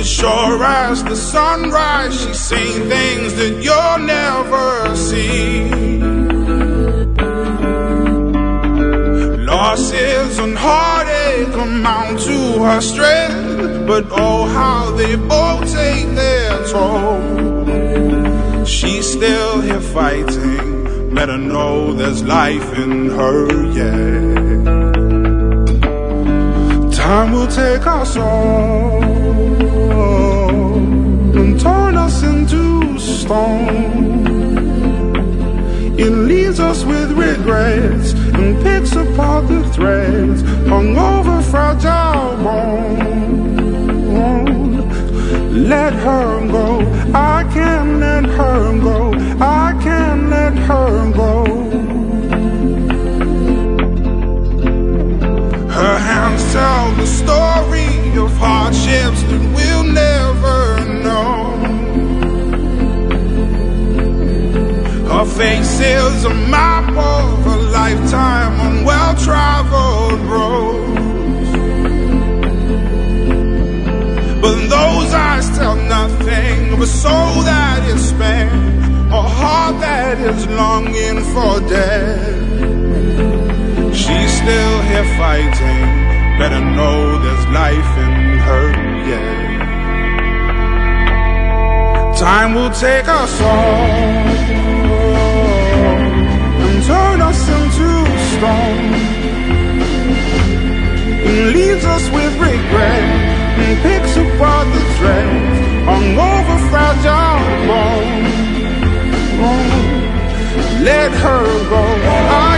But sure as the sunrise, she's seen things that you'll never see. Losses and heartache amount to her strength, but oh how they both take their toll. She's still here fighting, let her know there's life in her, yeah. Time will take us all and turn us into stone. It leaves us with regrets and picks apart the threads hung over fragile bone. Let her go, I can't let her go, I can't let her go. Her hands tell the story of hardships that we'll never know. Her face is a map of a lifetime on well-traveled roads. But those eyes tell nothing of a soul that is spent, a heart that is longing for death. She's still here fighting, better know there's life in her, yeah. Time will take us all and turn us into stone. And leaves us with regret and picks apart the threads hung over fragile bone. Let her go.